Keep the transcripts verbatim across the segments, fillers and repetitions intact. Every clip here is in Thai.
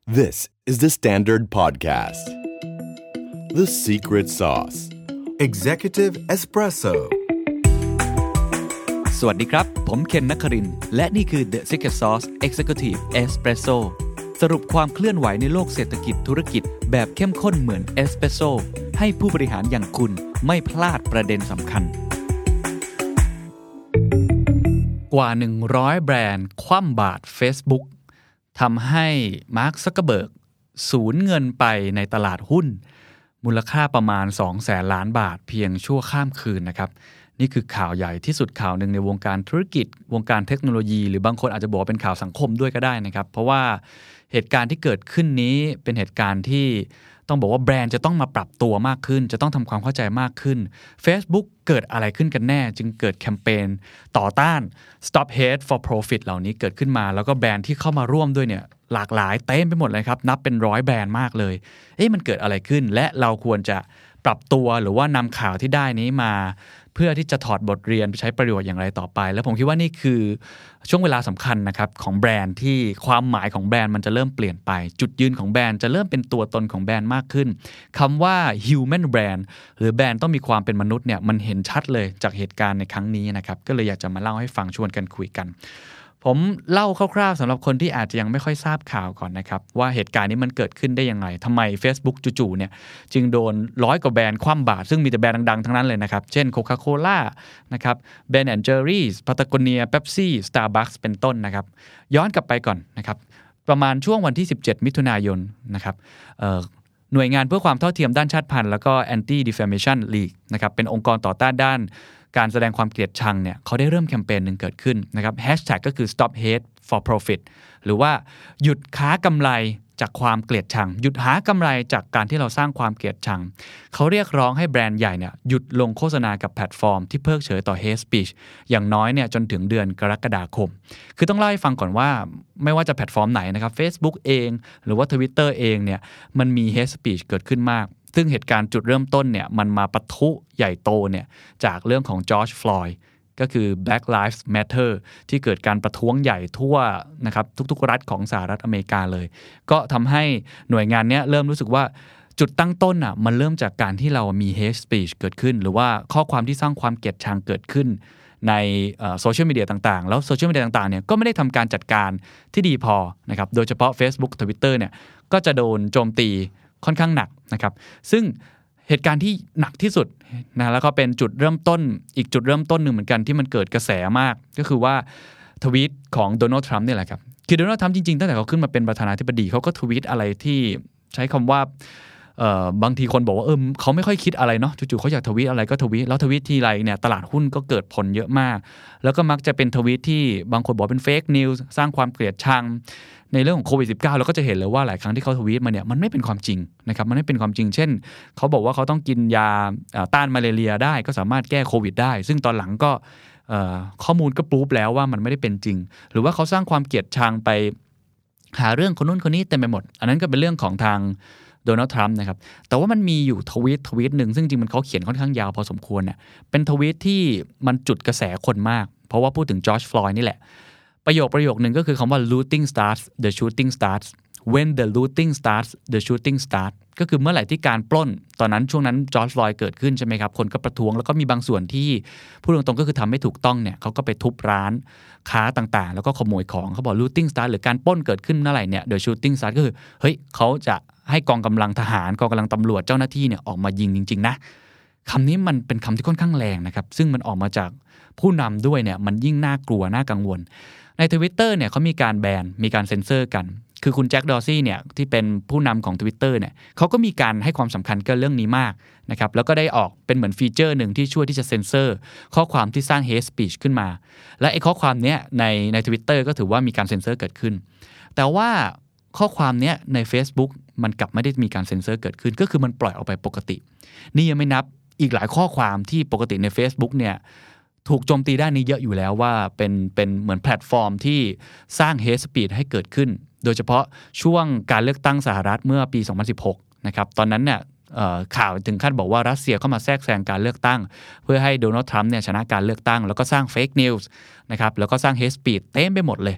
This is the Standard Podcast. The Secret Sauce Executive Espresso สวัสดีครับผมเคนนครินทร์และนี่คือ The Secret Sauce Executive Espresso สรุปความเคลื่อนไหวในโลกเศรษฐกิจธุรกิจแบบเข้มข้นเหมือนเอสเปรสโซ่ให้ผู้บริหารอย่างคุณไม่พลาดประเด็นสำคัญกว่าหนึ่งร้อยแบรนด์คว่ำบาตร Facebook ทำให้มาร์ค ซักเคอร์เบิร์กสูญเงินไปในตลาดหุ้นมูลค่าประมาณ สองแสนล้านบาทเพียงชั่วข้ามคืนนะครับนี่คือข่าวใหญ่ที่สุดข่าวหนึ่งในวงการธุรกิจวงการเทคโนโลยีหรือบางคนอาจจะบอกว่าเป็นข่าวสังคมด้วยก็ได้นะครับเพราะว่าเหตุการณ์ที่เกิดขึ้นนี้เป็นเหตุการณ์ที่ต้องบอกว่าแบรนด์จะต้องมาปรับตัวมากขึ้นจะต้องทำความเข้าใจมากขึ้น Facebook เกิดอะไรขึ้นกันแน่จึงเกิดแคมเปญต่อต้าน Stop Hate for Profit เหล่านี้เกิดขึ้นมาแล้วก็แบรนด์ที่เข้ามาร่วมด้วยเนี่ยหลากหลายเต็มไปหมดเลยครับนับเป็นร้อยแบรนด์มากเลยเอ๊ะมันเกิดอะไรขึ้นและเราควรจะปรับตัวหรือว่านำข่าวที่ได้นี้มาเพื่อที่จะถอดบทเรียนไปใช้ประโยชน์อย่างไรต่อไปแล้วผมคิดว่านี่คือช่วงเวลาสำคัญนะครับของแบรนด์ที่ความหมายของแบรนด์มันจะเริ่มเปลี่ยนไปจุดยืนของแบรนด์จะเริ่มเป็นตัวตนของแบรนด์มากขึ้นคำว่า human brand หรือแบรนด์ต้องมีความเป็นมนุษย์เนี่ยมันเห็นชัดเลยจากเหตุการณ์ในครั้งนี้นะครับก็เลยอยากจะมาเล่าให้ฟังชวนกันคุยกันผมเล่าคร่าวๆสำหรับคนที่อาจจะยังไม่ค่อยทราบข่าวก่อนนะครับว่าเหตุการณ์นี้มันเกิดขึ้นได้ยังไงทำไม Facebook จู่ๆเนี่ยจึงโดนร้อยกว่าแบรนด์คว่ำบาตรซึ่งมีแต่แบรนด์ดังๆทั้งนั้นเลยนะครับเช่น Coca-Cola นะครับ Ben and Jerry's Patagonia Pepsi Starbucks เป็นต้นนะครับย้อนกลับไปก่อนนะครับประมาณช่วงวันที่สิบเจ็ดมิถุนายนนะครับหน่วยงานเพื่อความเท่าเทียมด้านชาติพันธุ์แล้วก็ Anti Defamation League นะครับเป็นองค์กรต่อต้านด้านการแสดงความเกลียดชังเนี่ยเขาได้เริ่มแคมเปญหนึ่งเกิดขึ้นนะครับแฮชแท็กก็คือ Stop Hate for Profit หรือว่าหยุดค้ากำไรจากความเกลียดชังหยุดหากำไรจากการที่เราสร้างความเกลียดชังเขาเรียกร้องให้แบรนด์ใหญ่เนี่ยหยุดลงโฆษณากับแพลตฟอร์มที่เพิกเฉยต่อ Hate Speech อย่างน้อยเนี่ยจนถึงเดือนกรกฎาคมคือต้องเล่าให้ฟังก่อนว่าไม่ว่าจะแพลตฟอร์มไหนนะครับ Facebook เองหรือว่า Twitter เองเนี่ยมันมี Hate Speech เกิดขึ้นมากซึ่งเหตุการณ์จุดเริ่มต้นเนี่ยมันมาปะทุใหญ่โตเนี่ยจากเรื่องของจอร์จ ฟลอยด์ก็คือ Black Lives Matter ที่เกิดการประท้วงใหญ่ทั่วนะครับทุกๆรัฐของสหรัฐอเมริกาเลยก็ทำให้หน่วยงานนี้เริ่มรู้สึกว่าจุดตั้งต้นอ่ะมันเริ่มจากการที่เรามี hate speech เกิดขึ้นหรือว่าข้อความที่สร้างความเกลียดชังเกิดขึ้นในโซเชียลมีเดียต่างๆแล้วโซเชียลมีเดียต่างๆเนี่ยก็ไม่ได้ทำการจัดการที่ดีพอนะครับโดยเฉพาะ Facebook Twitter เนี่ยก็จะโดนโจมตีค่อนข้างหนักนะครับซึ่งเหตุการณ์ที่หนักที่สุดนะแล้วก็เป็นจุดเริ่มต้นอีกจุดเริ่มต้นหนึ่งเหมือนกันที่มันเกิดกระแสมากก็คือว่าทวีตของโดนัลด์ทรัมป์เนี่ยแหละครับคือโดนัลด์ทรัมป์จริงๆตั้งแต่เขาขึ้นมาเป็นประธานาธิบดีเขาก็ทวีตอะไรที่ใช้คำว่าเอ่อบางทีคนบอกว่าเออเขาไม่ค่อยคิดอะไรเนาะจู่ๆเขาอยากทวีตอะไรก็ทวีตแล้วทวีตทีไรเนี่ยตลาดหุ้นก็เกิดผลเยอะมากแล้วก็มักจะเป็นทวีตที่บางคนบอกเป็นเฟกนิวส์สร้างความเกลียดชังในเรื่องของโควิด สิบเก้า เราก็จะเห็นเลยว่าหลายครั้งที่เขาทวีตมาเนี่ยมันไม่เป็นความจริงนะครับมันไม่เป็นความจริงเช่นเขาบอกว่าเขาต้องกินยาต้านมาเลเรียได้ก็สามารถแก้โควิดได้ซึ่งตอนหลังก็ข้อมูลก็ปรูฟแล้วว่ามันไม่ได้เป็นจริงหรือว่าเขาสร้างความเกลียดชังไปหาเรื่องคนนู้นคนนี้เต็มไปหมดอันนั้นก็เป็นเรื่องของทางโดนัลด์ทรัมป์นะครับแต่ว่ามันมีอยู่ทวีตทวีตหนึ่งซึ่งจริงมันเขาเขียนค่อนข้างยาวพอสมควรเนี่ยเป็นทวีตที่มันจุดกระแสคนมากเพราะว่าพูดถึงจอร์จ ฟลอยด์นี่แหละประโยคประโยคนึงก็คือคำว่า looting starts the shooting starts when the looting starts the shooting starts ก็คือเมื่อไหร่ที่การปล้นตอนนั้นช่วงนั้นจอร์จ ฟลอยด์เกิดขึ้นใช่ไหมครับคนก็ประท้วงแล้วก็มีบางส่วนที่พูดตรงๆก็คือทำไม่ถูกต้องเนี่ยเขาก็ไปทุบร้านค้าต่างๆแล้วก็ขโมยของเขาบอก looting start หรือการปล้นเกิดขึ้นเมื่อไหร่เนี่ย the shooting start ก็คือเฮ้ยเขาจะให้กองกำลังทหารกองกำลังตำรวจเจ้าหน้าที่เนี่ยออกมายิงจริงๆนะคำนี้มันเป็นคำที่ค่อนข้างแรงนะครับซึ่งมันออกมาจากผู้นำด้วยเนี่ยมันยิ่งน่ากลัวน่ากังวลใน Twitter เนี่ยเขามีการแบนมีการเซ็นเซอร์กันคือคุณแจ็ค ดอร์ซี่เนี่ยที่เป็นผู้นำของ Twitter เนี่ยเขาก็มีการให้ความสำคัญกับเรื่องนี้มากนะครับแล้วก็ได้ออกเป็นเหมือนฟีเจอร์หนึ่งที่ช่วยที่จะเซ็นเซอร์ข้อความที่สร้าง hate speech ขึ้นมาและไอ้ข้อความเนี้ยในใน Twitter ก็ถือว่ามีการเซ็นเซอร์เกิดขึ้นแต่ว่าข้อความเนี้ยใน Facebook มันกลับไม่ได้มีการเซ็นเซอร์เกิดขึ้นก็คือมันปล่อยออกไปปกตินี่ยังไม่นับอีกหลายข้อความที่ปกติใน Facebook เนี่ยถูกโจมตีด้านนี้เยอะอยู่แล้วว่าเป็นเป็นเหมือนแพลตฟอร์มที่สร้าง hate speech ให้เกิดขึ้นโดยเฉพาะช่วงการเลือกตั้งสหรัฐเมื่อปีสองพันสิบหกนะครับตอนนั้นเนี่ยข่าวถึงขั้นบอกว่ารัสเซียเข้ามาแทรกแซงการเลือกตั้งเพื่อให้โดนัลด์ทรัมป์เนี่ยชนะการเลือกตั้งแล้วก็สร้างเฟคนิวส์นะครับแล้วก็สร้าง hate speech เต็มไปหมดเลย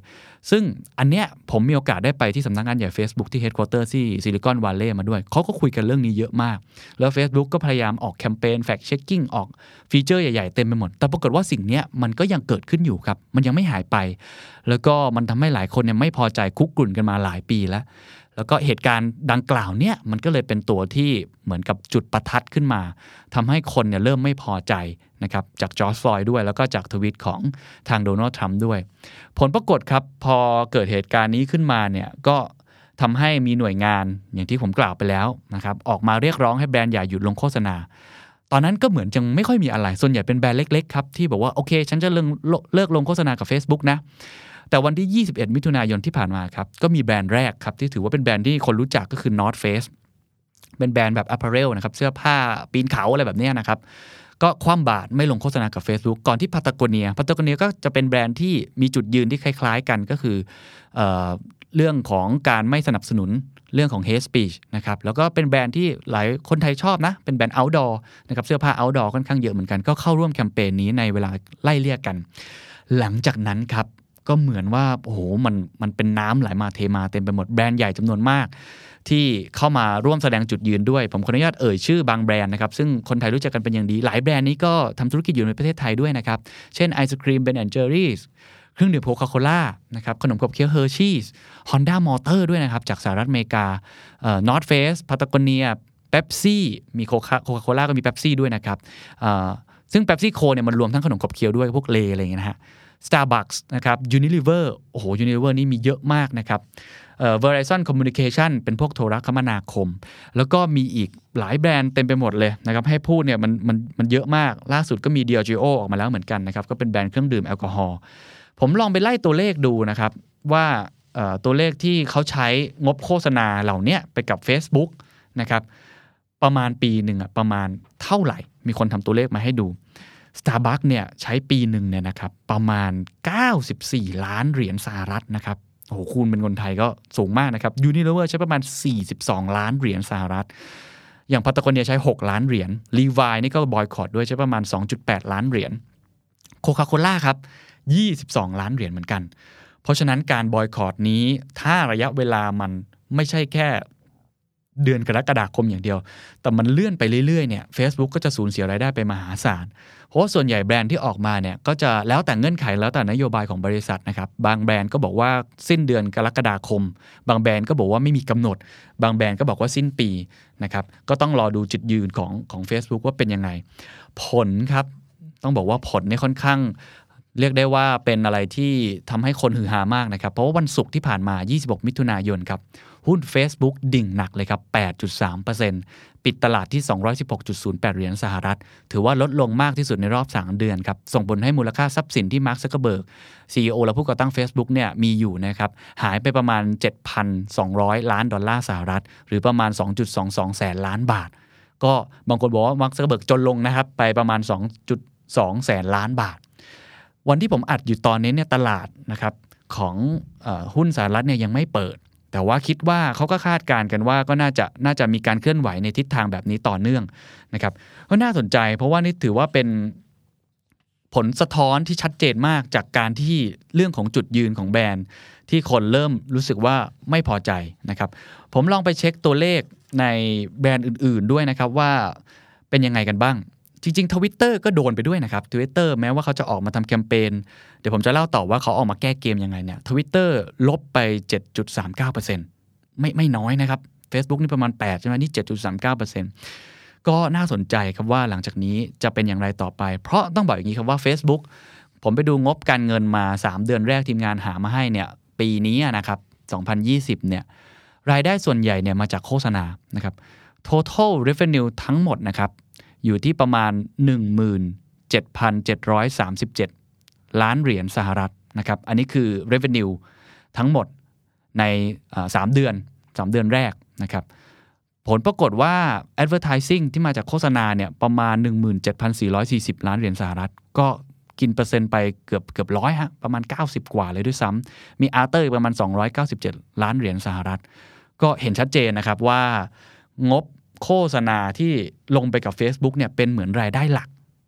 ซึ่งอันเนี้ยผมมีโอกาสได้ไปที่สำนักงานใหญ่ Facebook ที่ Headquarter ที่ซิลิคอนวัลเลย์มาด้วยเขาก็คุยกันเรื่องนี้เยอะมากแล้ว Facebook ก็พยายามออกแคมเปญ Fact Checking ออกฟีเจอร์ใหญ่ๆเต็มไปหมดแต่ปรากฏว่าสิ่งเนี้ยมันก็ยังเกิดขึ้นอยู่ครับมันยังไม่หายไปแล้วก็มันทำให้หลายคนเนี่ยไม่พอใจคุกรุ่นกันมาหลายปีแล้วแล้วก็เหตุการณ์ดังกล่าวเนี่ยมันก็เลยเป็นตัวที่เหมือนกับจุดประทัดขึ้นมาทำให้คนเนี่ยเริ่มไม่พอใจนะครับจากจอร์จฟลอยด์ด้วยแล้วก็จากทวีตของทางโดนัลด์ทรัมป์ด้วยผลปรากฏครับพอเกิดเหตุการณ์นี้ขึ้นมาเนี่ยก็ทำให้มีหน่วยงานอย่างที่ผมกล่าวไปแล้วนะครับออกมาเรียกร้องให้แบรนด์อย่าหยุดลงโฆษณาตอนนั้นก็เหมือนจังไม่ค่อยมีอะไรส่วนใหญ่เป็นแบรนด์เล็กๆครับที่บอกว่าโอเคฉันจะเลิกเลิกลงโฆษณากับ Facebook นะแต่วันที่ยี่สิบเอ็ดมิถุนายนที่ผ่านมาครับก็มีแบรนด์แรกครับที่ถือว่าเป็นแบรนด์ที่คนรู้จักก็คือ North Face เป็นแบรนด์แบบ apparel นะครับเสื้อผ้าปีนเขาอะไรแบบนี้นะครับก็คว่ำบาตรไม่ลงโฆษณากับ Facebook ก่อนที่ Patagonia Patagonia ก็จะเป็นแบรนด์ที่มีจุดยืนที่คล้ายๆกันก็คือเอ่อเรื่องของการไม่สนับสนุนเรื่องของ hate speech นะครับแล้วก็เป็นแบรนด์ที่หลายคนไทยชอบนะเป็นแบรนด์ outdoor นะครับเสื้อผ้า outdoor ค่อนข้างเยอะเหมือนกันก็เข้าร่วมแคมเปญนี้ในเวลาไล่เลี่ยกันหลังจากนั้นครับก็เหมือนว่าโอ้โหมันมันเป็นน้ำไหลมาเทมาเต็มไปหมดแบรนด์ใหญ่จำนวนมากที่เข้ามาร่วมแสดงจุดยืนด้วยผมขออนุญาตเอ่ยชื่อบางแบรนด์นะครับซึ่งคนไทยรู้จักกันเป็นอย่างดีหลายแบรนด์นี้ก็ทำธุรกิจอยู่ในประเทศไทยด้วยนะครับเช่นไอศกรีม Ben แอนด์ Jerry's เครื่องดื่มโคคาโคล่านะครับขนมขบเคี้ยว Hershey's Honda Motor ด้วยนะครับจากสหรัฐอเมริกาเอ่อ North Face Patagonia Pepsi มีโคคาโคล่าก็มี Pepsi ด้วยนะครับเอ่อซึ่ง Pepsi Co เนี่ยมันรวมทั้งขนมขบเคี้ยวด้วยพวกเลอะไรอย่างเงี้ยนะฮะStarbucks นะครับ Unilever โอ้โห Unilever นี่มีเยอะมากนะครับเอ่อ Verizon Communication เป็นพวกโทรคมนาคมแล้วก็มีอีกหลายแบรนด์เต็มไปหมดเลยนะครับให้พูดเนี่ยมันมันมันเยอะมากล่าสุดก็มี Diageo ออกมาแล้วเหมือนกันนะครับก็เป็นแบรนด์เครื่องดื่มแอลกอฮอล์ผมลองไปไล่ตัวเลขดูนะครับว่าเอ่อตัวเลขที่เขาใช้งบโฆษณาเหล่านี้ไปกับ Facebook นะครับประมาณปีหนึ่งอะประมาณเท่าไหร่มีคนทำตัวเลขมาให้ดูStarbucks เนี่ยใช้ปีหนึ่งเนี่ยนะครับประมาณเก้าสิบสี่ล้านเหรียญสหรัฐนะครับโอ้โหคูณเป็นคนไทยก็สูงมากนะครับ Unilever ใช้ประมาณสี่สิบสองล้านเหรียญสหรัฐอย่าง Patagonia ใช้หกล้านเหรียญ Levi นี่ก็บอยคอตด้วยใช้ประมาณ สองจุดแปดล้านเหรียญ Coca-Cola ครับยี่สิบสองล้านเหรียญเหมือนกันเพราะฉะนั้นการบอยคอตนี้ถ้าระยะเวลามันไม่ใช่แค่เดือนกรกฎาคมอย่างเดียวแต่มันเลื่อนไปเรื่อยๆเนี่ย Facebook ก็จะสูญเสียรายได้ไปมหาศาลเพราะว่าส่วนใหญ่แบรนด์ที่ออกมาเนี่ยก็จะแล้วแต่เงื่อนไขแล้วแต่นโยบายของบริษัทนะครับบางแบรนด์ก็บอกว่าสิ้นเดือนกรกฎาคมบางแบรนด์ก็บอกว่าไม่มีกำหนดบางแบรนด์ก็บอกว่าสิ้นปีนะครับก็ต้องรอดูจุดยืนของของ Facebook ว่าเป็นยังไงผลครับต้องบอกว่าผลเนี่ยค่อนข้างเรียกได้ว่าเป็นอะไรที่ทำให้คนฮือฮามากนะครับเพราะว่าวันศุกร์ที่ผ่านมายี่สิบหกมิถุนายนครับหุ้น Facebook ดิ่งหนักเลยครับ แปดจุดสามเปอร์เซ็นต์ ปิดตลาดที่ สองร้อยสิบหกจุดศูนย์แปด เหรียญสหรัฐถือว่าลดลงมากที่สุดในรอบสามเดือนครับส่งผลให้มูลค่าทรัพย์สินที่มาร์ค ซักเคอร์เบิร์ก ซี อี โอ และผู้ก่อตั้ง Facebook เนี่ยมีอยู่นะครับหายไปประมาณ เจ็ดพันสองร้อย ล้านดอลลาร์สหรัฐหรือประมาณ สองจุดสองสอง แสนล้านบาทก็บางคนบอกว่ามาร์ค ซักเคอร์เบิร์กจนลงนะครับไปประมาณ สองจุดสอง แสนล้านบาทวันที่ผมอัดอยู่ตอนนี้เนี่ยตลาดนะครับของเอ่อหุ้นสหรัฐเนี่ยยังไม่เปิดแต่ว่าคิดว่าเขาก็คาดการณ์กันว่าก็น่าจะน่าจะมีการเคลื่อนไหวในทิศทางแบบนี้ต่อเนื่องนะครับก็น่าสนใจเพราะว่านี่ถือว่าเป็นผลสะท้อนที่ชัดเจนมากจากการที่เรื่องของจุดยืนของแบรนด์ที่คนเริ่มรู้สึกว่าไม่พอใจนะครับผมลองไปเช็คตัวเลขในแบรนด์อื่นๆด้วยนะครับว่าเป็นยังไงกันบ้างจริงๆ Twitter ก็โดนไปด้วยนะครับ Twitter แม้ว่าเขาจะออกมาทำแคมเปญเดี๋ยวผมจะเล่าต่อว่าเขาออกมาแก้เกมยังไงเนี่ย Twitter ลบไป เจ็ดจุดสามเก้าเปอร์เซ็นต์ ไม่ไม่น้อยนะครับ Facebook นี่ประมาณแปดใช่มั้ยนี่ เจ็ดจุดสามเก้าเปอร์เซ็นต์ ก็น่าสนใจครับว่าหลังจากนี้จะเป็นอย่างไรต่อไปเพราะต้องบอกอย่างนี้ครับว่า Facebook ผมไปดูงบการเงินมาสามเดือนแรกทีมงานหามาให้เนี่ยปีนี้นะครับสองพันยี่สิบเนี่ยรายได้ส่วนใหญ่เนี่ยมาจากโฆษณานะครับ Total Revenue ทั้งหมดนะครับอยู่ที่ประมาณ หนึ่งหมื่นเจ็ดพันเจ็ดร้อยสามสิบเจ็ด ล้านเหรียญสหรัฐนะครับอันนี้คือ revenue ทั้งหมดในสามเดือนสามเดือนแรกนะครับผลปรากฏว่า advertising ที่มาจากโฆษณาเนี่ยประมาณ หนึ่งหมื่นเจ็ดพันสี่ร้อยสี่สิบ ล้านเหรียญสหรัฐก็กินเปอร์เซ็นต์ไปเกือบเกือบร้อยฮะประมาณเก้าสิบกว่าเลยด้วยซ้ำมี After ประมาณสองร้อยเก้าสิบเจ็ดล้านเหรียญสหรัฐก็เห็นชัดเจนนะครับว่างบโฆษณาที่ลงไปกับ Facebook เนี่ยเป็นเหมือนรายได้หลัก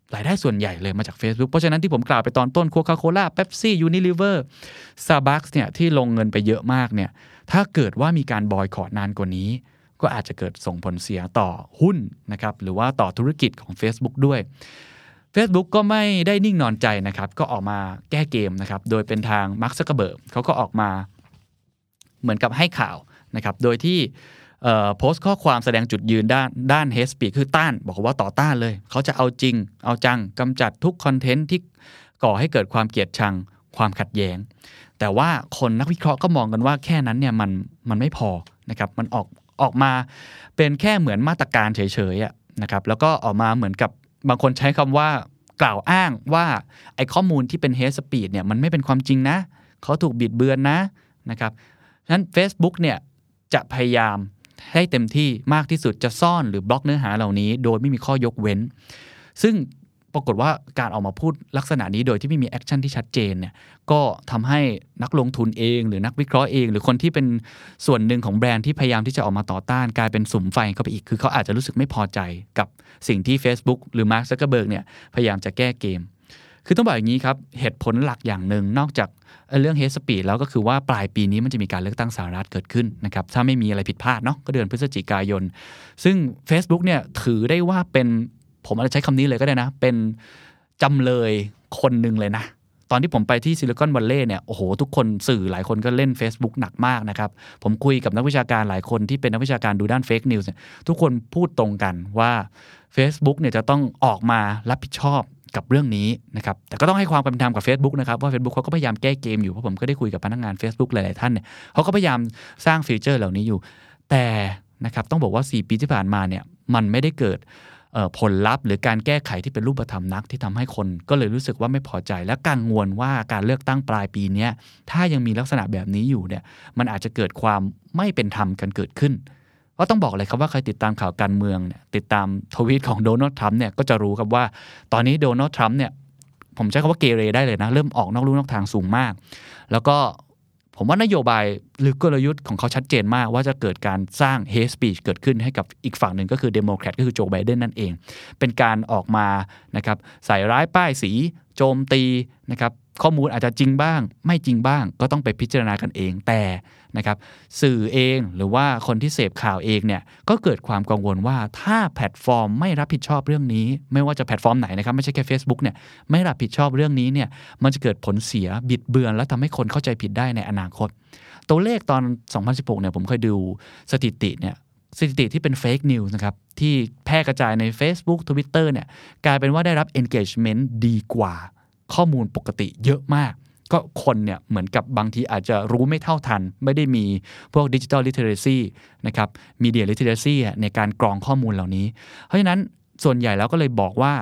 รายได้ส่วนใหญ่เลยมาจาก Facebook เพราะฉะนั้นที่ผมกล่าวไปตอนต้น Coca-Cola Pepsi Unilever Starbucks เนี่ยที่ลงเงินไปเยอะมากเนี่ยถ้าเกิดว่ามีการบอยคอตนานกว่านี้ก็อาจจะเกิดส่งผลเสียต่อหุ้นนะครับหรือว่าต่อธุรกิจของ Facebook ด้วย Facebook ก็ไม่ได้นิ่งนอนใจนะครับก็ออกมาแก้เกมนะครับโดยเป็นทาง Mark Zuckerberg เขาก็ออกมาเหมือนกับให้ข่าวนะครับโดยที่โพสต์ข้อความแสดงจุดยืนด้านด้าน hate speech คือต้านบอกว่าต่อต้านเลยเขาจะเอาจริงเอาจังกำจัดทุกคอนเทนต์ที่ก่อให้เกิดความเกลียดชังความขัดแย้งแต่ว่าคนนักวิเคราะห์ก็มองกันว่าแค่นั้นเนี่ยมันมันไม่พอนะครับมันออกออกมาเป็นแค่เหมือนมาตรการเฉยๆอ่ะนะครับแล้วก็ออกมาเหมือนกับบางคนใช้คำว่ากล่าวอ้างว่าไอ้ข้อมูลที่เป็น hate speech เนี่ยมันไม่เป็นความจริงนะเขาถูกบิดเบือนนะนะครับฉะนั้น Facebook เนี่ยจะพยายามให้เต็มที่มากที่สุดจะซ่อนหรือบล็อกเนื้อหาเหล่านี้โดยไม่มีข้อยกเว้นซึ่งปรากฏว่าการออกมาพูดลักษณะนี้โดยที่ไม่มีแอคชั่นที่ชัดเจนเนี่ยก็ทำให้นักลงทุนเองหรือนักวิเคราะห์เองหรือคนที่เป็นส่วนหนึ่งของแบรนด์ที่พยายามที่จะออกมาต่อต้านกลายเป็นสุมไฟเข้าไปอีกคือเขาอาจจะรู้สึกไม่พอใจกับสิ่งที่ Facebook หรือ Mark Zuckerberg เนี่ยพยายามจะแก้เกมคือต้องบอกอย่างนี้ครับเหตุผลหลักอย่างหนึ่งนอกจากเรื่อง hate speech แล้วก็คือว่าปลายปีนี้มันจะมีการเลือกตั้งสหรัฐเกิดขึ้นนะครับถ้าไม่มีอะไรผิดพลาดเนาะก็เดือนพฤศจิกายนซึ่ง Facebook เนี่ยถือได้ว่าเป็นผมอาจจะใช้คำนี้เลยก็ได้นะเป็นจำเลยคนหนึ่งเลยนะตอนที่ผมไปที่ซิลิคอนวัลเลย์เนี่ยโอ้โหทุกคนสื่อหลายคนก็เล่น Facebook หนักมากนะครับผมคุยกับนักวิชาการหลายคนที่เป็นนักวิชาการดูด้าน Fake News ทุกคนพูดตรงกันว่า Facebook เนี่ยจะต้องออกมารับผิดชอบกับเรื่องนี้นะครับแต่ก็ต้องให้ความเป็นธรรมกับ Facebook นะครับว่า Facebook เขาก็พยายามแก้เกมอยู่เพราะผมก็ได้คุยกับพนักงาน Facebook หลายๆท่านเนี่ยเขาก็พยายามสร้างฟีเจอร์เหล่านี้อยู่แต่นะครับต้องบอกว่าสี่ปีที่ผ่านมาเนี่ยมันไม่ได้เกิดผลลัพธ์หรือการแก้ไขที่เป็นรูปธรรมนักที่ทำให้คนก็เลยรู้สึกว่าไม่พอใจและกังวลว่าการเลือกตั้งปลายปีนี้ถ้ายังมีลักษณะแบบนี้อยู่เนี่ยมันอาจจะเกิดความไม่เป็นธรรมกันเกิดขึ้นก็ต้องบอกเลยครับว่าใครติดตามข่าวการเมืองเนี่ยติดตามทวีตของโดนัลด์ทรัมป์เนี่ยก็จะรู้ครับว่าตอนนี้โดนัลด์ทรัมป์เนี่ยผมใช้คำว่าเกเรได้เลยนะเริ่มออกนอกลู่นอกทางสูงมากแล้วก็ผมว่านโยบายหรือกลยุทธ์ของเขาชัดเจนมากว่าจะเกิดการสร้าง hate speech เกิดขึ้นให้กับอีกฝั่งหนึ่งก็คือเดโมแครตก็คือโจไบเดนนั่นเองเป็นการออกมานะครับใส่ร้ายป้ายสีโจมตีนะครับข้อมูลอาจจะจริงบ้างไม่จริงบ้างก็ต้องไปพิจารณากันเองแต่นะครับสื่อเองหรือว่าคนที่เสพข่าวเองเนี่ยก็เกิดความกังวลว่าถ้าแพลตฟอร์มไม่รับผิดชอบเรื่องนี้ไม่ว่าจะแพลตฟอร์มไหนนะครับไม่ใช่แค่ Facebook เนี่ยไม่รับผิดชอบเรื่องนี้เนี่ยมันจะเกิดผลเสียบิดเบือนและทำให้คนเข้าใจผิดได้ในอนาคตตัวเลขตอนสองพันสิบหกเนี่ยผมเคยดูสถิติเนี่ยสถิติที่เป็น fake news นะครับที่แพร่กระจายใน Facebook Twitter เนี่ยกลายเป็นว่าได้รับ engagement ดีกว่าข้อมูลปกติเยอะมากก็คนเนี่ยเหมือนกับบางทีอาจจะรู้ไม่เท่าทันไม่ได้มีพวก digital literacy นะครับ media literacy ในการกรองข้อมูลเหล่านี้เพราะฉะนั้นส่วนใหญ่แล้วก็เลยบอกว่า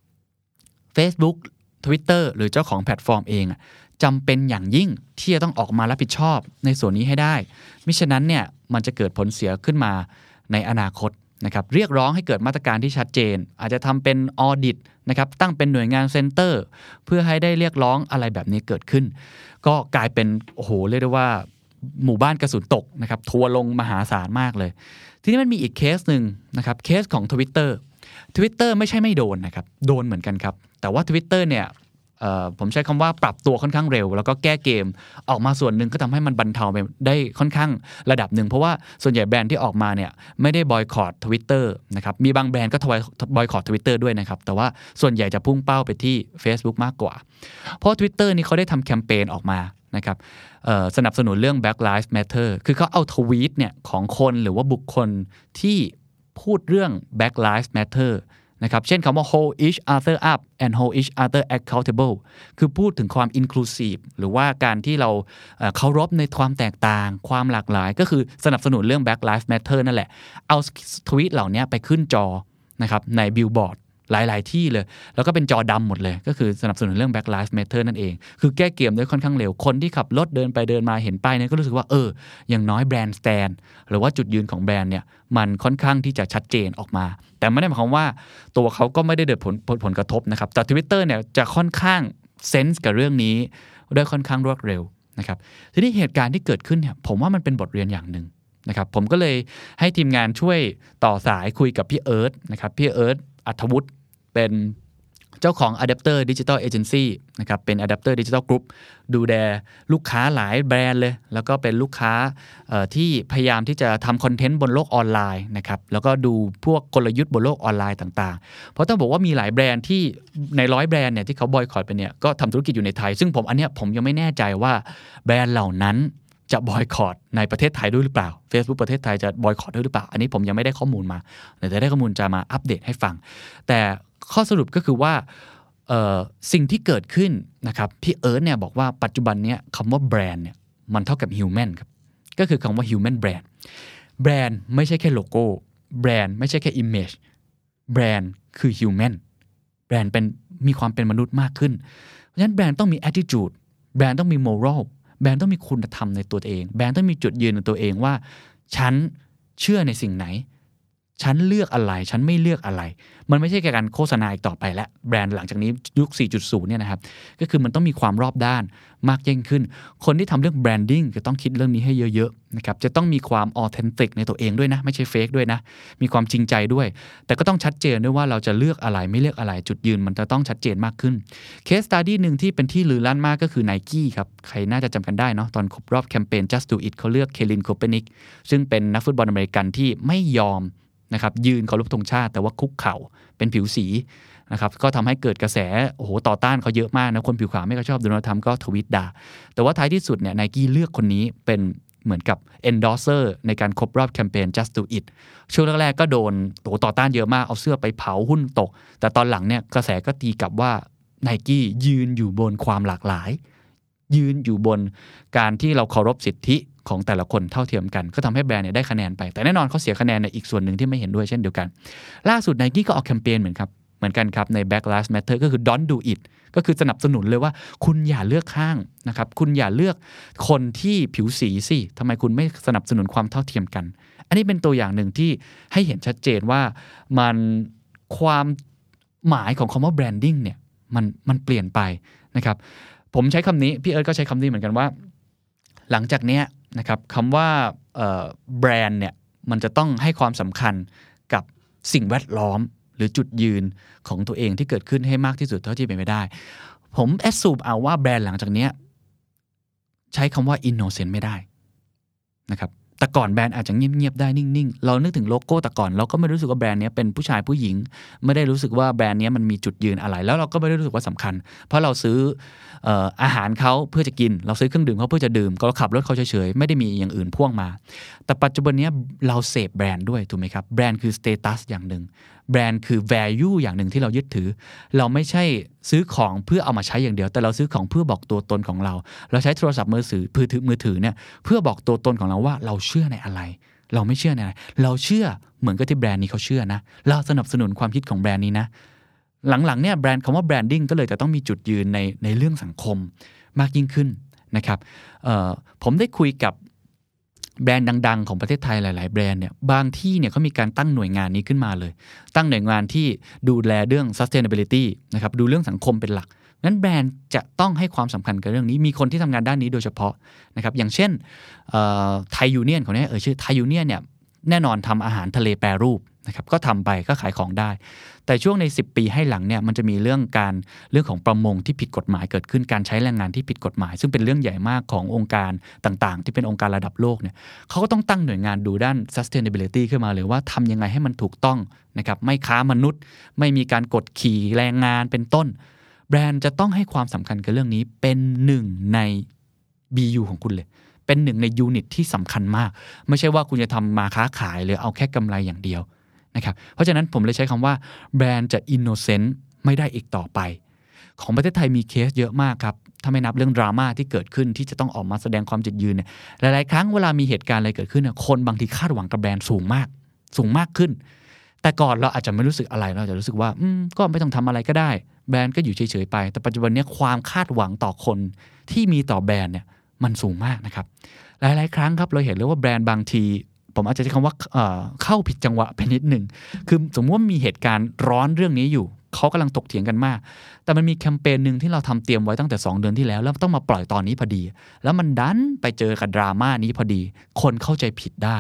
Facebook Twitter หรือเจ้าของแพลตฟอร์มเองจำเป็นอย่างยิ่งที่จะต้องออกมารับผิดชอบในส่วนนี้ให้ได้มิฉะนั้นเนี่ยมันจะเกิดผลเสียขึ้นมาในอนาคตนะครับเรียกร้องให้เกิดมาตรการที่ชัดเจนอาจจะทำเป็นออดิตนะครับตั้งเป็นหน่วยงานเซ็นเตอร์เพื่อให้ได้เรียกร้องอะไรแบบนี้เกิดขึ้นก็กลายเป็นโอ้โหเรียกได้ว่าหมู่บ้านกระสุนตกนะครับทัวลงมหาศาลมากเลยทีนี้มันมีอีกเคสหนึ่งนะครับเคสของ Twitter Twitter ไม่ใช่ไม่โดนนะครับโดนเหมือนกันครับแต่ว่า Twitter เนี่ยผมใช้คำว่าปรับตัวค่อนข้างเร็วแล้วก็แก้เกมออกมาส่วนหนึ่งก็ทำให้มันบรรเทาไปได้ค่อนข้างระดับหนึ่งเพราะว่าส่วนใหญ่แบรนด์ที่ออกมาเนี่ยไม่ได้บอยคอต Twitter นะครับมีบางแบรนด์ก็ทอยบอยคอต Twitter ด้วยนะครับแต่ว่าส่วนใหญ่จะพุ่งเป้าไปที่ Facebook มากกว่าเพราะ Twitter นี่เขาได้ทำแคมเปญออกมานะครับสนับสนุนเรื่อง Black Lives Matter คือเขาเอาทวีตเนี่ยของคนหรือว่าบุคคลที่พูดเรื่อง Black Lives Matterนะครับเช่นคำว่า hold each other up and hold each other accountable คือพูดถึงความ inclusive หรือว่าการที่เราเคารพในความแตกต่างความหลากหลายก็คือสนับสนุนเรื่อง Black Lives Matter นั่นแหละเอาทวีตเหล่านี้ไปขึ้นจอนะครับในบิลบอร์ดหลายๆที่เลยแล้วก็เป็นจอดำหมดเลยก็คือสนับสนุนเรื่อง Black Lives Matter นั่นเองคือแก้เกมได้ค่อนข้างเร็วคนที่ขับรถเดินไปเดินมาเห็นป้ายนี้ก็รู้สึกว่าเอออย่างน้อยแบรนด์สแตนหรือว่าจุดยืนของแบรนด์เนี่ยมันค่อนข้างที่จะชัดเจนออกมาแต่ไม่ได้หมายความว่าตัวเขาก็ไม่ได้เกิดผลผลกระทบนะครับแต่ Twitter เนี่ยจะค่อนข้างเซนส์กับเรื่องนี้ได้ค่อนข้างรวดเร็วนะครับทีนี้เหตุการณ์ที่เกิดขึ้นเนี่ยผมว่ามันเป็นบทเรียนอย่างนึงนะครับผมก็เลยให้ทีมงานช่วยต่อสายคุยกับพี่เอิร์ธนะครับพี่เอิร์ธอัธวุฒิเป็นเจ้าของ Adapter Digital Agency นะครับเป็น Adapter Digital Group ดูแลลูกค้าหลายแบรนด์เลยแล้วก็เป็นลูกค้าที่พยายามที่จะทำคอนเทนต์บนโลกออนไลน์นะครับแล้วก็ดูพวกกลยุทธ์บนโลกออนไลน์ต่างๆเพราะต้องบอกว่ามีหลายแบรนด์ที่ในร้อยแบรนด์เนี่ยที่เขาบอยคอตไปเนี่ยก็ทำธุรกิจอยู่ในไทยซึ่งผมอันเนี้ยผมยังไม่แน่ใจว่าแบรนด์เหล่านั้นจะบอยคอตในประเทศไทยด้วยหรือเปล่า Facebook ประเทศไทยจะบอยคอตด้วยหรือเปล่าอันนี้ผมยังไม่ได้ข้อมูลมาแต่จะได้ข้อมูลจะมาอัปเดตให้ฟังแต่ข้อสรุปก็คือว่าเอ่อสิ่งที่เกิดขึ้นนะครับพี่เอิร์ธเนี่ยบอกว่าปัจจุบันเนี้ยคำว่าแบรนด์เนี่ยมันเท่ากับ human ครับก็คือคำว่า human brand แบรนด์ไม่ใช่แค่โลโก้แบรนด์ไม่ใช่แค่ image แบรนด์คือ human แบรนด์เป็นมีความเป็นมนุษย์มากขึ้นเพราะฉะนั้นแบรนด์ต้องมี attitude แบรนด์ต้องมี moral แบรนด์ต้องมีคุณธรรมในตัวเองแบรนด์ต้องมีจุดยืนในตัวเองว่าฉันเชื่อในสิ่งไหนฉันเลือกอะไรฉันไม่เลือกอะไรมันไม่ใช่แค่การโฆษณาอีกต่อไปแล้วแบรนด์หลังจากนี้ยุค สี่จุดศูนย์ เนี่ยนะครับก็คือมันต้องมีความรอบด้านมากยิ่งขึ้นคนที่ทำเรื่องแบรนดิ้งจะต้องคิดเรื่องนี้ให้เยอะๆนะครับจะต้องมีความออเทนติกในตัวเองด้วยนะไม่ใช่เฟกด้วยนะมีความจริงใจด้วยแต่ก็ต้องชัดเจนด้วยว่าเราจะเลือกอะไรไม่เลือกอะไรจุดยืนมันจะต้องชัดเจนมากขึ้นเคสสตั๊ดดี้นึงที่เป็นที่ลือลั่นมากก็คือ Nike ครับใครน่าจะจำกันได้เนาะตอนครบรอบแคมเปญ Just Do It เขาเลือกเคลิน โคเปนิกซึ่งเป็นนักฟุตบอลอเมริกันที่ไม่ยอมนะครับยืนเคารพธงชาติแต่ว่าคุกเข่าเป็นผิวสีนะครับก็ทำให้เกิดกระแสโอ้โหต่อต้านเขาเยอะมากนะคนผิวขาวไม่ก็ชอบโดนัลด์ทรัมป์ก็ทวีตด่าแต่ว่าท้ายที่สุดเนี่ย Nike เลือกคนนี้เป็นเหมือนกับ endorser ในการครบรอบแคมเปญ Just Do It ช่วงแรกๆก็โดนโอ้ต่อต้านเยอะมากเอาเสื้อไปเผาหุ้นตกแต่ตอนหลังเนี่ยกระแสก็ตีกลับว่า Nike ยืนอยู่บนความหลากหลายยืนอยู่บนการที่เราเคารพสิทธิของแต่ละคนเท่าเทียมกันก็ทำให้แบรนด์เนี่ยได้คะแนนไปแต่แน่นอนเขาเสียคะแนนในอีกส่วนหนึ่งที่ไม่เห็นด้วยเช่นเดียวกันล่าสุด Nike ก็ออกแคมเปญเหมือนครับเหมือนกันครับใน Black Lives Matter ก็คือ Don't Do It ก็คือสนับสนุนเลยว่าคุณอย่าเลือกข้างนะครับคุณอย่าเลือกคนที่ผิวสีสิทำไมคุณไม่สนับสนุนความเท่าเทียมกันอันนี้เป็นตัวอย่างหนึ่งที่ให้เห็นชัดเจนว่ามันความหมายของคำว่า branding เนี่ยมันมันเปลี่ยนไปนะครับผมใช้คำนี้พี่เอิร์ธก็ใช้คำนี้เหมือนกันว่าหลังจากเนี้ยนะครับคำว่าแบรนด์เนี่ยมันจะต้องให้ความสำคัญกับสิ่งแวดล้อมหรือจุดยืนของตัวเองที่เกิดขึ้นให้มากที่สุดเท่าที่เป็นไปได้ผมแอสซูมเอาว่าแบรนด์หลังจากเนี้ยใช้คำว่า innocent ไม่ได้นะครับแต่ก่อนแบรนด์อาจจะเงียบๆได้นิ่งๆเรานึกถึงโลโก้แต่ก่อนเราก็ไม่รู้สึกว่าแบรนด์นี้เป็นผู้ชายผู้หญิงไม่ได้รู้สึกว่าแบรนด์นี้มันมีจุดยืนอะไรแล้วเราก็ไม่ได้รู้สึกว่าสำคัญเพราะเราซื้อเอ่ออาหารเขาเพื่อจะกินเราซื้อเครื่องดื่มเขาเพื่อจะดื่มก็ขับรถเขาเฉยๆไม่ได้มีอย่างอื่นพ่วงมาแต่ปัจจุบันนี้เราเสพแบรนด์ด้วยถูกไหมครับแบรนด์คือ status อย่างหนึ่งแบรนด์คือ value อย่างหนึ่งที่เรายึดถือเราไม่ใช่ซื้อของเพื่อเอามาใช้อย่างเดียวแต่เราซื้อของเพื่อบอกตัวตนของเราเราใช้โทรศัพท์มือถือมือถือมือถือเนี่ยเพื่อบอกตัวตนของเราว่าเราเชื่อในอะไรเราไม่เชื่อในอะไรเราเชื่อเหมือนกับที่แบรนด์นี้เขาเชื่อนะเราสนับสนุนความคิดของแบรนด์นี้นะหลังๆเนี่ยแบรนด์คำว่าแบรนดิ้งก็เลยจะต้องมีจุดยืนในในเรื่องสังคมมากยิ่งขึ้นนะครับผมได้คุยกับแบรนด์ดังๆของประเทศไทยหลายๆแบรนด์เนี่ยบางที่เนี่ยเขามีการตั้งหน่วยงานนี้ขึ้นมาเลยตั้งหน่วยงานที่ดูแลเรื่อง sustainability นะครับดูเรื่องสังคมเป็นหลักงั้นแบรนด์จะต้องให้ความสำคัญกับเรื่องนี้มีคนที่ทำงานด้านนี้โดยเฉพาะนะครับอย่างเช่นไทยยูเนียนของเนี่ยเออชื่อไทยยูเนียนเนี่ยแน่นอนทำอาหารทะเลแปรรูปนะครับก็ทำไปก็ขายของได้แต่ช่วงในสิบปีให้หลังเนี่ยมันจะมีเรื่องการเรื่องของประมงที่ผิดกฎหมายเกิดขึ้นการใช้แรงงานที่ผิดกฎหมายซึ่งเป็นเรื่องใหญ่มากขององค์การต่างๆที่เป็นองค์การระดับโลกเนี่ยเขาก็ต้องตั้งหน่วยงานดูด้าน sustainability ขึ้นมาเลยว่าทำยังไงให้มันถูกต้องนะครับไม่ค้ามนุษย์ไม่มีการกดขี่แรงงานเป็นต้นแบรนด์จะต้องให้ความสำคัญกับเรื่องนี้เป็นหนึ่งใน บี ยู ของคุณเลยเป็นหนึ่งในยูนิตที่สำคัญมากไม่ใช่ว่าคุณจะทำมาค้าขายหรือเอาแค่กำไรอย่างเดียวนะครับเพราะฉะนั้นผมเลยใช้คำว่าแบรนด์จะอินโนเซนต์ไม่ได้อีกต่อไปของประเทศไทยมีเคสเยอะมากครับถ้าไม่นับเรื่องดราม่าที่เกิดขึ้นที่จะต้องออกมาแสดงความจุดยืนเนี่ยหลายๆครั้งเวลามีเหตุการณ์อะไรเกิดขึ้นเนี่ยคนบางทีคาดหวังกับแบรนด์สูงมากสูงมากขึ้นแต่ก่อนเราอาจจะไม่รู้สึกอะไรเราจะรู้สึกว่าอืมก็ไม่ต้องทำอะไรก็ได้แบรนด์ก็อยู่เฉยๆไปแต่ปัจจุบันนี้ความคาดหวังต่อคนที่มีต่อแบรนด์เนี่ยมันสูงมากนะครับหลายๆครั้งครับเราเห็นเลยว่าแบรนด์บางทีผมอาจจะใช้คำว่า เอ่อ เข้าผิดจังหวะไปนิดหนึ่งคือสมมติว่ามีเหตุการณ์ร้อนเรื่องนี้อยู่เขากำลังถกเถียงกันมากแต่มันมีแคมเปญนึงที่เราทำเตรียมไว้ตั้งแต่สองเดือนที่แล้วแล้วต้องมาปล่อยตอนนี้พอดีแล้วมันดันไปเจอกับดราม่านี้พอดีคนเข้าใจผิดได้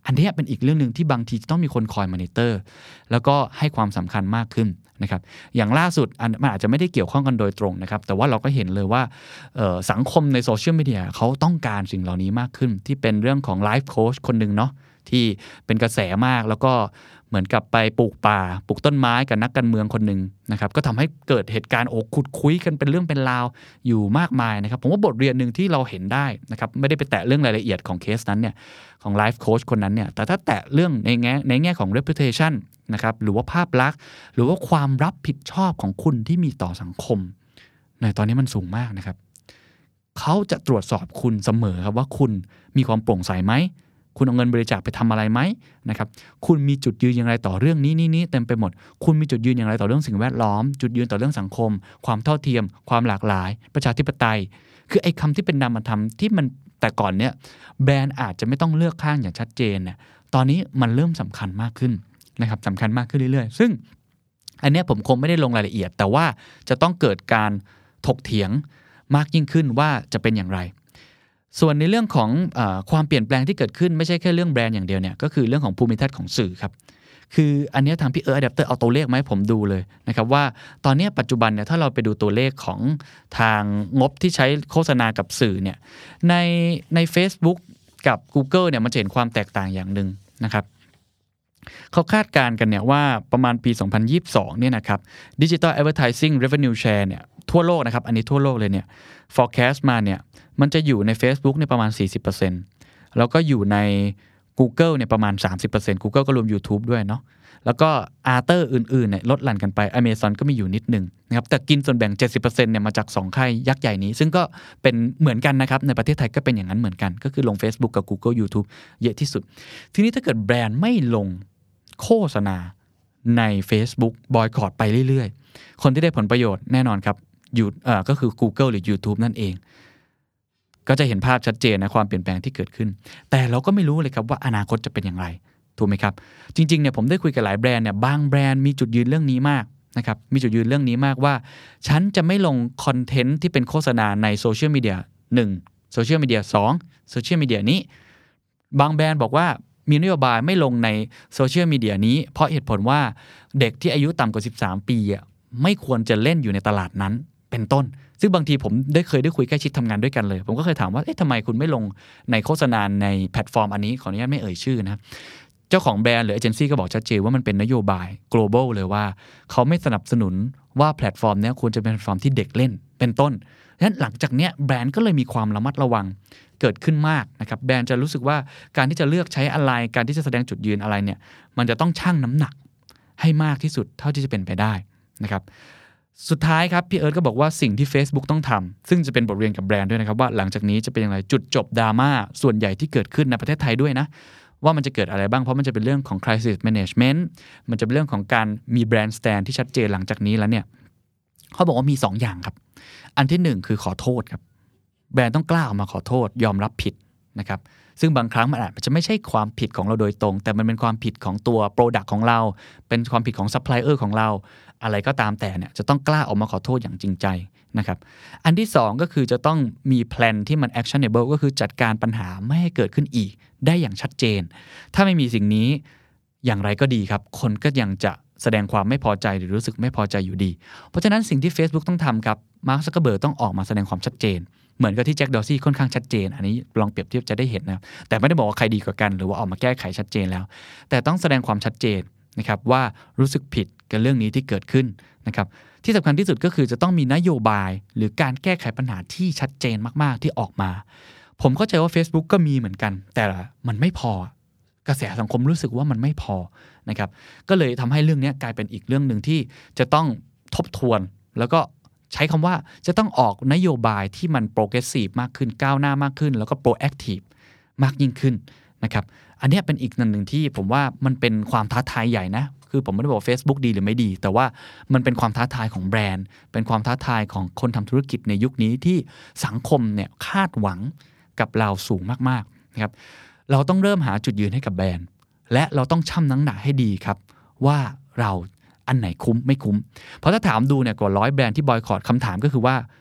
อันนี้เป็นอีกเรื่องนึงที่บางทีจะต้องมีคนคอยมอนิเตอร์แล้วก็ให้ความสำคัญมากขึ้นนะครับอย่างล่าสุดมันอาจจะไม่ได้เกี่ยวข้องกันโดยตรงนะครับแต่ว่าเราก็เห็นเลยว่าสังคมในโซเชียลมีเดียเขาต้องการสิ่งเหล่านี้มากขึ้นที่เป็นเรื่องของไลฟ์โค้ชคนนึงเนาะที่เป็นกระแสมากแล้วก็เหมือนกับไปปลูกป่าปลูกต้นไม้กับนักการเมืองคนหนึ่งนะครับก็ทำให้เกิดเหตุการณ์โอ้ขุดคุยกันเป็นเรื่องเป็นราวอยู่มากมายนะครับผมว่าบทเรียนหนึ่งที่เราเห็นได้นะครับไม่ได้ไปแตะเรื่องรายละเอียดของเคสนั้นเนี่ยของไลฟ์โค้ชคนนั้นเนี่ยแต่ถ้าแตะเรื่องในแง่ในแง่ของ reputation นะครับหรือว่าภาพลักษณ์หรือว่าความรับผิดชอบของคุณที่มีต่อสังคมในตอนนี้มันสูงมากนะครับเขาจะตรวจสอบคุณเสมอครับว่าคุณมีความโปร่งใสไหมคุณเอาเงินบริจาคไปทำอะไรไหมนะครับคุณมีจุดยืนอย่างไรต่อเรื่องนี้นี้นี้เต็มไปหมดคุณมีจุดยืนอย่างไรต่อเรื่องสิ่งแวดล้อมจุดยืนต่อเรื่องสังคมความเท่าเทียมความหลากหลายประชาธิปไตยคือไอ้คำที่เป็นนามธรรมที่มันแต่ก่อนเนี้ยแบรนด์อาจจะไม่ต้องเลือกข้างอย่างชัดเจนเนี่ยตอนนี้มันเริ่มสำคัญมากขึ้นนะครับสำคัญมากขึ้นเรื่อยๆซึ่งอันนี้ผมคงไม่ได้ลงรายละเอียดแต่ว่าจะต้องเกิดการถกเถียงมากยิ่งขึ้นว่าจะเป็นอย่างไรส่วนในเรื่องของเอ่อความเปลี่ยนแปลงที่เกิดขึ้นไม่ใช่แค่เรื่องแบรนด์อย่างเดียวเนี่ยก็คือเรื่องของภูมิทัศน์ของสื่อครับคืออันนี้ทางพี่เอิร์ธอะแดปเตอร์เอาตัวเลขมาให้ผมดูเลยนะครับว่าตอนนี้ปัจจุบันเนี่ยถ้าเราไปดูตัวเลขของทางงบที่ใช้โฆษณากับสื่อเนี่ยในใน Facebook กับ Google เนี่ยมันจะเห็นความแตกต่างอย่างนึงนะครับเขาคาดการณ์กันเนี่ยว่าประมาณปีสองพันยี่สิบสองเนี่ยนะครับ Digital Advertising Revenue Share เนี่ยทั่วโลกนะครับอันนี้ทั่วโลกเลยเนี่ย forecast มาเนี่ยมันจะอยู่ใน Facebook เนี่ยประมาณ สี่สิบเปอร์เซ็นต์ แล้วก็อยู่ใน Google เนี่ยประมาณ สามสิบเปอร์เซ็นต์ Google ก็รวม YouTube ด้วยเนาะแล้วก็ Other อื่นๆเนี่ยลดหลั่นกันไป Amazon ก็มีอยู่นิดนึงนะครับแต่กินส่วนแบ่ง เจ็ดสิบเปอร์เซ็นต์ เนี่ยมาจากสองค่ายยักษ์ใหญ่นี้ซึ่งก็เป็นเหมือนกันนะครับในประเทศไทยก็เป็นอย่างนั้นเหมือนกันก็คือลง Facebook กับ Google YouTube เยอะที่สุดทีนี้ถ้าเกิดแบรนด์ไม่ลงโฆษณาใน Facebook บอยคอตไปเรื่อยๆคนที่ได้ผลประโยชน์แน่นอนครับอยู่เอ่อก็คือ Google หรือ YouTube นั่นเองก็จะเห็นภาพชัดเจนนะความเปลี่ยนแปลงที่เกิดขึ้นแต่เราก็ไม่รู้เลยครับว่าอนาคตจะเป็นอย่างไรถูกไหมครับจริงๆเนี่ยผมได้คุยกับหลายแบรนด์เนี่ยบางแบรนด์มีจุดยืนเรื่องนี้มากนะครับมีจุดยืนเรื่องนี้มากว่าฉันจะไม่ลงคอนเทนต์ที่เป็นโฆษณาในโซเชียลมีเดียหนึ่งโซเชียลมีเดียสองโซเชียลมีเดียนี้บางแบรนด์บอกว่ามีนโยบายไม่ลงในโซเชียลมีเดียนี้เพราะเหตุผลว่าเด็กที่อายุต่ำกว่าสิบสามปีอ่ะไม่ควรจะเล่นอยู่ในตลาดนั้นเป็นต้นซึ่งบางทีผมได้เคยได้คุยใกล้ชิดทำงานด้วยกันเลยผมก็เคยถามว่าเอ๊ะทำไมคุณไม่ลงในโฆษณาในแพลตฟอร์มอันนี้ขออนุญาตไม่เอ่ยชื่อนะเจ้าของแบรนด์หรือเอเจนซี่ก็บอกชัดเจนว่ามันเป็นนโยบาย global เลยว่าเขาไม่สนับสนุนว่าแพลตฟอร์มนี้ควรจะเป็นแพลตฟอร์มที่เด็กเล่นเป็นต้นฉะนั้นหลังจากเนี้ยแบรนด์ก็เลยมีความระมัดระวังเกิดขึ้นมากนะครับแบรนด์จะรู้สึกว่าการที่จะเลือกใช้อะไรการที่จะแสดงจุดยืนอะไรเนี่ยมันจะต้องชั่งน้ำหนักให้มากที่สุดเท่าที่จะเป็นไปได้นะครับสุดท้ายครับพี่เอิร์ธก็บอกว่าสิ่งที่ Facebook ต้องทำซึ่งจะเป็นบทเรียนกับแบรนด์ด้วยนะครับว่าหลังจากนี้จะเป็นอย่างไรจุดจบดราม่าส่วนใหญ่ที่เกิดขึ้นในประเทศไทยด้วยนะว่ามันจะเกิดอะไรบ้างเพราะมันจะเป็นเรื่องของ crisis management มันจะเป็นเรื่องของการมีแบรนด์ stand ที่ชัดเจนหลังจากนี้แล้วเนี่ยเขาบอกว่ามีสองอย่างครับอันที่หนึ่งคือขอโทษครับแบรนด์ต้องกล้าออกมาขอโทษยอมรับผิดนะครับซึ่งบางครั้งมันอาจจะไม่ใช่ความผิดของเราโดยตรงแต่มันเป็นความผิดของตัว product ของเราเป็นความผิดของ supplier ของเราอะไรก็ตามแต่เนี่ยจะต้องกล้าออกมาขอโทษอย่างจริงใจนะครับอันที่สองก็คือจะต้องมีแพลนที่มัน actionable ก็คือจัดการปัญหาไม่ให้เกิดขึ้นอีกได้อย่างชัดเจนถ้าไม่มีสิ่งนี้อย่างไรก็ดีครับคนก็ยังจะแสดงความไม่พอใจหรือรู้สึกไม่พอใจอยู่ดีเพราะฉะนั้นสิ่งที่ Facebook ต้องทำครับมาร์ค ซักเคอร์เบิร์กต้องออกมาแสดงความชัดเจนเหมือนกับที่แจ็คดอร์ซี่ค่อนข้างชัดเจนอันนี้ลองเปรียบเทียบจะได้เห็นนะแต่ไม่ได้บอกว่าใครดีกว่ากันหรือว่าออกมาแก้ไขชัดเจนแล้วแต่ต้องแสดงความชัดเจนนะครับว่ารู้สึกผิดกับเรื่องนี้ที่เกิดขึ้นนะครับที่สำคัญที่สุดก็คือจะต้องมีนโยบายหรือการแก้ไขปัญหาที่ชัดเจนมากๆที่ออกมาผมเข้าใจว่า Facebook ก็มีเหมือนกันแต่มันไม่พอกระแสสังคมรู้สึกว่ามันไม่พอนะครับก็เลยทำให้เรื่องนี้กลายเป็นอีกเรื่องนึงที่จะต้องทบทวนแล้วก็ใช้คำว่าจะต้องออกนโยบายที่มันโปรเกรสซีฟมากขึ้นก้าวหน้ามากขึ้นแล้วก็โปรแอคทีฟมากยิ่งขึ้นนะครับอันนี้เป็นอีกหนึ่งที่ผมว่ามันเป็นความท้าทายใหญ่นะคือผมไม่ได้บอก Facebook ดีหรือไม่ดีแต่ว่ามันเป็นความท้าทายของแบรนด์เป็นความท้าทายของคนทำธุรกิจในยุคนี้ที่สังคมเนี่ยคาดหวังกับเราสูงมากๆนะครับเราต้องเริ่มหาจุดยืนให้กับแบรนด์และเราต้องชั่งน้ำหนักให้ดีครับว่าเราอันไหนคุ้มไม่คุ้มเพราะถ้าถามดูเนี่ยกว่าร้อยแบรนด์ที่บอยคอตคำถามก็คือว่า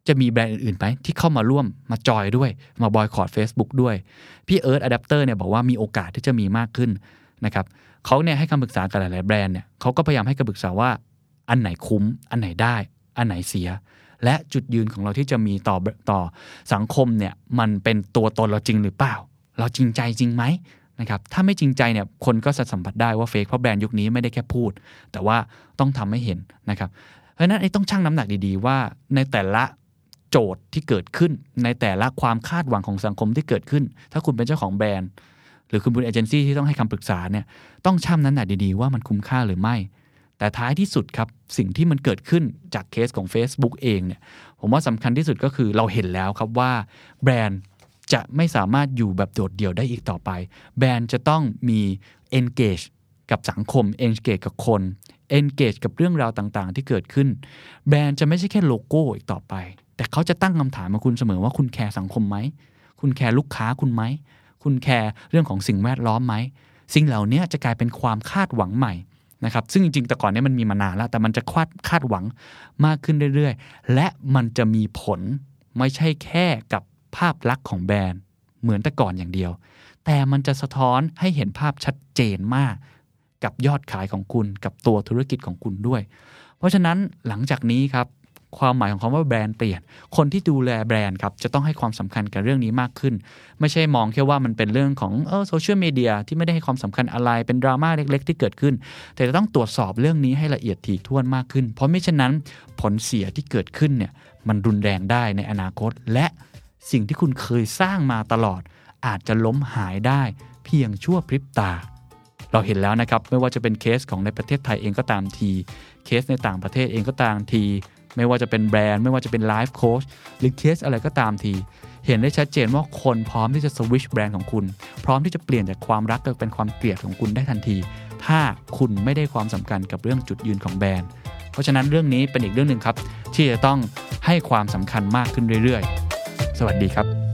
จะมีแบรนด์อื่นๆไหมที่เข้ามาร่วมมาจอยด้วยมาบอยคอต Facebook ด้วยพี่เอิร์ธอะแดปเตอร์เนี่ยบอกว่ามีโอกาสที่จะมีมากขึ้นนะครับเขาเนี่ยให้คำปรึกษากับหลายๆแบรนด์เนี่ยเขาก็พยายามให้คำปรึกษาว่าอันไหนคุ้มอันไหนได้อันไหนเสียและจุดยืนของเราที่จะมีต่อต่อสังคมเนี่ยมันเป็นตัวตนเราจริงหรือเปล่าเราจริงใจจริงไหมนะครับถ้าไม่จริงใจเนี่ยคนก็จะสัมผัสได้ว่าเฟกเพราะแบรนด์ยุคนี้ไม่ได้แค่พูดแต่ว่าต้องทำให้เห็นนะครับเพราะฉะนั้นไอ้ต้องชั่งน้ำหนักดีๆว่าในแต่ละโจทย์ที่เกิดขึ้นในแต่ละความคาดหวังของสังคมที่เกิดขึ้นถ้าคุณเป็นเจ้าของแบรนด์หรือคุณเป็นเอเจนซี่ที่ต้องให้คำปรึกษาเนี่ยต้องชั่งน้ำหนักดีๆว่ามันคุ้มค่าหรือไม่แต่ท้ายที่สุดครับสิ่งที่มันเกิดขึ้นจากเคสของ Facebook เองเนี่ยผมว่าสำคัญที่สุดก็คือเราเห็นแล้วครับว่าแบรนด์จะไม่สามารถอยู่แบบโดดเดี่ยวได้อีกต่อไปแบรนด์จะต้องมี engage กับสังคม engage กับคน engage กับเรื่องราวต่างๆที่เกิดขึ้นแบรนด์จะไม่ใช่แค่โลโก้อีกต่อไปแต่เขาจะตั้งคำถามมาคุณเสมอว่าคุณแคร์สังคมไหมคุณแคร์ลูกค้าคุณไหมคุณแคร์เรื่องของสิ่งแวดล้อมไหมสิ่งเหล่านี้จะกลายเป็นความคาดหวังใหม่นะครับซึ่งจริงๆแต่ก่อนนี้มันมีมานานแล้วแต่มันจะคาดคาดหวังมากขึ้นเรื่อยๆและมันจะมีผลไม่ใช่แค่กับภาพลักษณ์ของแบรนด์เหมือนแต่ก่อนอย่างเดียวแต่มันจะสะท้อนให้เห็นภาพชัดเจนมากกับยอดขายของคุณกับตัวธุรกิจของคุณด้วยเพราะฉะนั้นหลังจากนี้ครับความหมายของคำว่าแบรนด์เปลี่ยนคนที่ดูแลแบรนด์ครับจะต้องให้ความสำคัญกับเรื่องนี้มากขึ้นไม่ใช่มองแค่ว่ามันเป็นเรื่องของเออโซเชียลมีเดียที่ไม่ได้ให้ความสำคัญอะไรเป็นดราม่าเล็กๆที่เกิดขึ้นแต่จะต้องตรวจสอบเรื่องนี้ให้ละเอียดถี่ถ้วนมากขึ้นเพราะไม่เช่นนั้นผลเสียที่เกิดขึ้นเนี่ยมันรุนแรงได้ในอนาคตและสิ่งที่คุณเคยสร้างมาตลอดอาจจะล้มหายได้เพียงชั่วพริบตาเราเห็นแล้วนะครับไม่ว่าจะเป็นเคสของในประเทศไทยเองก็ตามทีเคสในต่างประเทศเองก็ตามทีไม่ว่าจะเป็นแบรนด์ไม่ว่าจะเป็นไลฟ์โค้ชหรือเคสอะไรก็ตามทีเห็นได้ชัดเจนว่าคนพร้อมที่จะสวิตช์แบรนด์ของคุณพร้อมที่จะเปลี่ยนจากความรักเป็นความเกลียดของคุณได้ทันทีถ้าคุณไม่ได้ความสำคัญกับเรื่องจุดยืนของแบรนด์เพราะฉะนั้นเรื่องนี้เป็นอีกเรื่องนึงครับที่จะต้องให้ความสำคัญมากขึ้นเรื่อยๆสวัสดีครับ